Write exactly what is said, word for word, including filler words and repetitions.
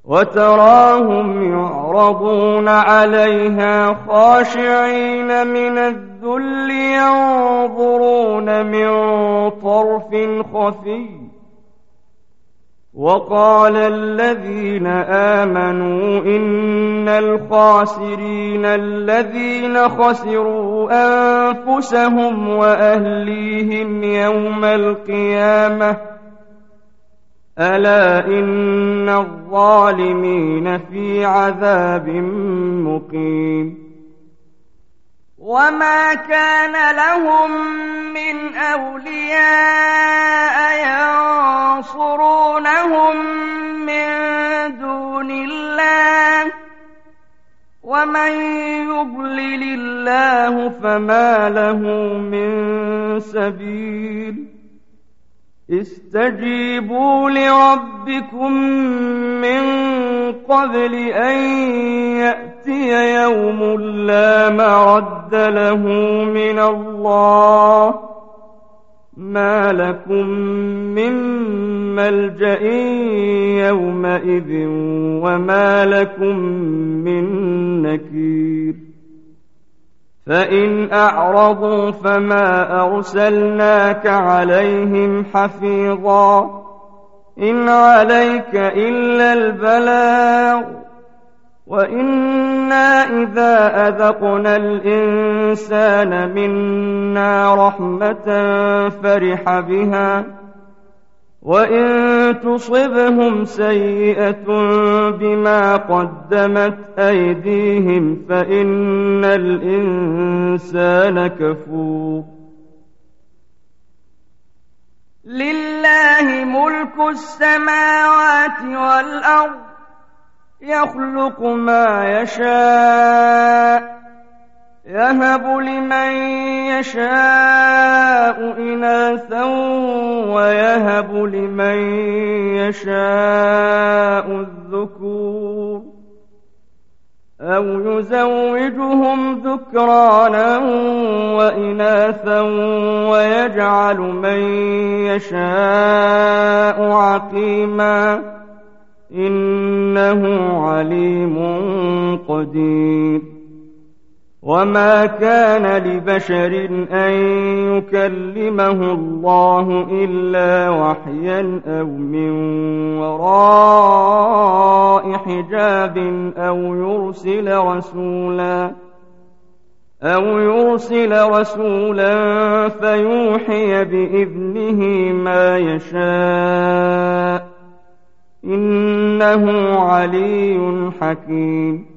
وتراهم يعرضون عليها خاشعين من الذل ينظرون من طرف خفي. وقال الذين آمنوا إن الخاسرين الذين خسروا أنفسهم وأهليهم يوم القيامة ألا إن الظالمين في عذاب مقيم. وما كان لهم من أولياء ينصرونهم من دون الله ومن يضلل الله فما له من سبيل. استجيبوا لربكم من قبل أن يأتي يوم لا مرد له من الله ما لكم من ملجأ يومئذ وما لكم من نكير. فإن أعرضوا فما أرسلناك عليهم حفيظا إن عليك إلا البلاغ وإنا إذا أذقنا الإنسان منا رحمة فرح بها وإن تصبهم سيئة بما قدمت أيديهم فإن الإنسان كفور. لله ملك السماوات والأرض يخلق ما يشاء يهب لمن يشاء إناثا ويهب لمن يشاء الذكور أو يزوجهم ذكرانا وإناثا ويجعل من يشاء عقيما إنه عليم قدير. وما كان لبشر أن يكلمه الله إلا وحيا أو من وراء حجاب أو يرسل رسولا أو يرسل رسولا فيوحي بإذنه ما يشاء إنه علي حكيم.